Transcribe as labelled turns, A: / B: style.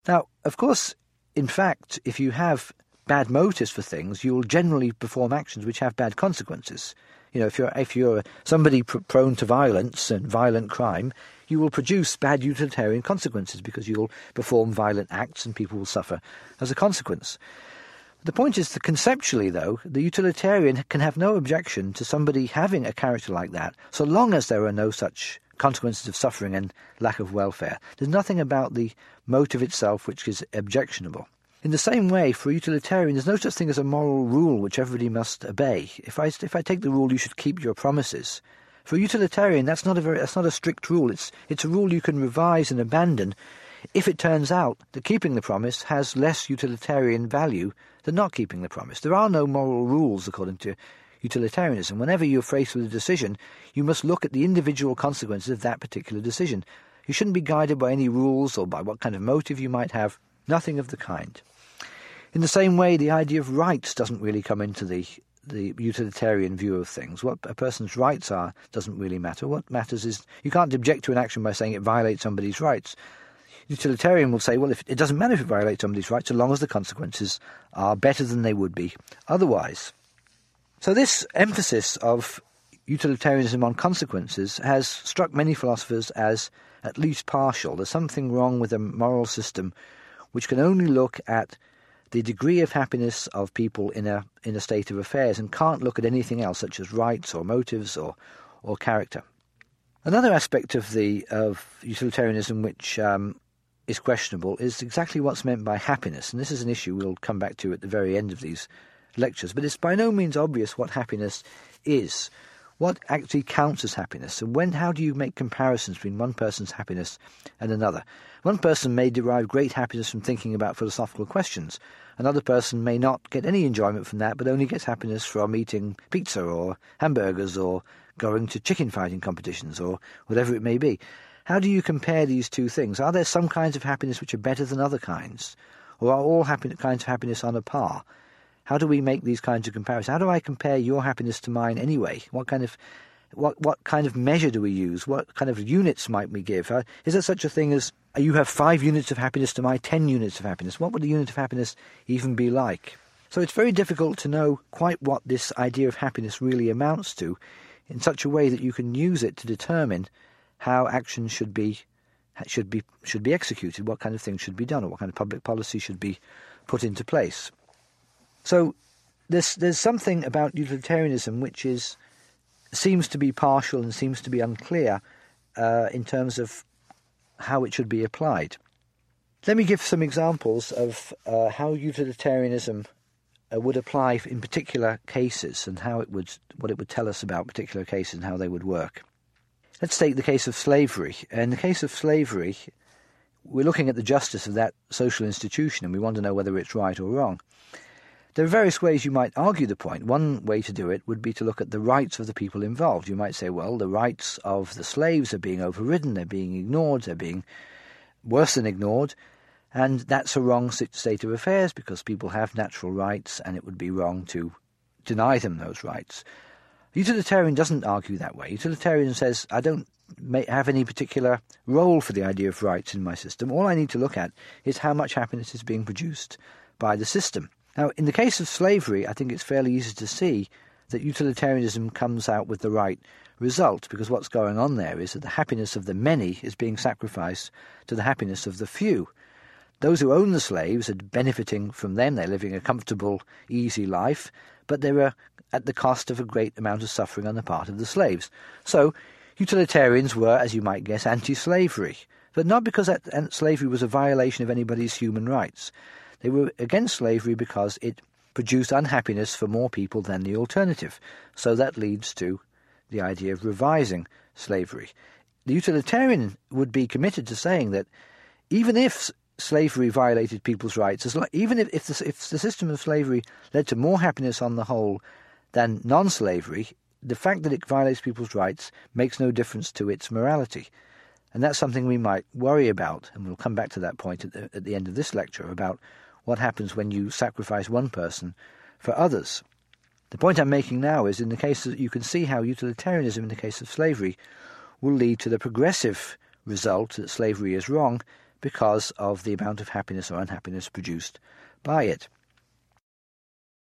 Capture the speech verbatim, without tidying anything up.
A: Now, of course, in fact, if you have bad motives for things, you will generally perform actions which have bad consequences. You know, if you're if you're somebody pr- prone to violence and violent crime, you will produce bad utilitarian consequences because you'll perform violent acts and people will suffer as a consequence. The point is that conceptually, though, the utilitarian can have no objection to somebody having a character like that, so long as there are no such consequences of suffering and lack of welfare. There's nothing about the motive itself which is objectionable. In the same way, for a utilitarian, there's no such thing as a moral rule which everybody must obey. If I, if I take the rule, you should keep your promises. For a utilitarian, that's not a very, that's not a strict rule. It's, it's a rule you can revise and abandon if it turns out that keeping the promise has less utilitarian value than not keeping the promise. There are no moral rules according to utilitarianism. Whenever you're faced with a decision, you must look at the individual consequences of that particular decision. You shouldn't be guided by any rules or by what kind of motive you might have. Nothing of the kind. In the same way, the idea of rights doesn't really come into the the utilitarian view of things. What a person's rights are doesn't really matter. What matters is you can't object to an action by saying it violates somebody's rights. Utilitarian will say, well, if it doesn't matter if it violates somebody's rights, so long as the consequences are better than they would be otherwise. So this emphasis of utilitarianism on consequences has struck many philosophers as at least partial. There's something wrong with a moral system which can only look at the degree of happiness of people in a in a state of affairs and can't look at anything else, such as rights or motives or or character. Another aspect of the of utilitarianism which um, is questionable is exactly what's meant by happiness, and this is an issue we'll come back to at the very end of these lectures. But it's by no means obvious what happiness is. What actually counts as happiness, and when? How do you make comparisons between one person's happiness and another? One person may derive great happiness from thinking about philosophical questions. Another person may not get any enjoyment from that, but only gets happiness from eating pizza or hamburgers or going to chicken fighting competitions or whatever it may be. How do you compare these two things? Are there some kinds of happiness which are better than other kinds? Or are all happy, kinds of happiness on a par? How do we make these kinds of comparisons? How do I compare your happiness to mine anyway? What kind of what what kind of measure do we use? What kind of units might we give? Uh, is there such a thing as uh, you have five units of happiness to my ten units of happiness? What would the unit of happiness even be like? So it's very difficult to know quite what this idea of happiness really amounts to in such a way that you can use it to determine how actions should be should be should be executed, what kind of things should be done, or what kind of public policy should be put into place. So there's there's something about utilitarianism which is seems to be partial and seems to be unclear uh, in terms of how it should be applied. Let me give some examples of uh, how utilitarianism uh, would apply in particular cases and how it would what it would tell us about particular cases and how they would work. Let's take the case of slavery. In the case of slavery, we're looking at the justice of that social institution and we want to know whether it's right or wrong. There are various ways you might argue the point. One way to do it would be to look at the rights of the people involved. You might say, well, the rights of the slaves are being overridden, they're being ignored, they're being worse than ignored, and that's a wrong state of affairs because people have natural rights and it would be wrong to deny them those rights. Utilitarian doesn't argue that way. Utilitarian says, I don't have any particular role for the idea of rights in my system. All I need to look at is how much happiness is being produced by the system. Now, in the case of slavery, I think it's fairly easy to see that utilitarianism comes out with the right result, because what's going on there is that the happiness of the many is being sacrificed to the happiness of the few. Those who own the slaves are benefiting from them. They're living a comfortable, easy life, but they were at the cost of a great amount of suffering on the part of the slaves. So utilitarians were, as you might guess, anti-slavery, but not because that slavery was a violation of anybody's human rights. They were against slavery because it produced unhappiness for more people than the alternative. So that leads to the idea of revising slavery. The utilitarian would be committed to saying that even if slavery violated people's rights, as long, even if, if, the, if the system of slavery led to more happiness on the whole than non-slavery, the fact that it violates people's rights makes no difference to its morality. And that's something we might worry about, and we'll come back to that point at the, at the end of this lecture, about what happens when you sacrifice one person for others. The point I'm making now is in the case that you can see how utilitarianism in the case of slavery will lead to the progressive result that slavery is wrong, because of the amount of happiness or unhappiness produced by it.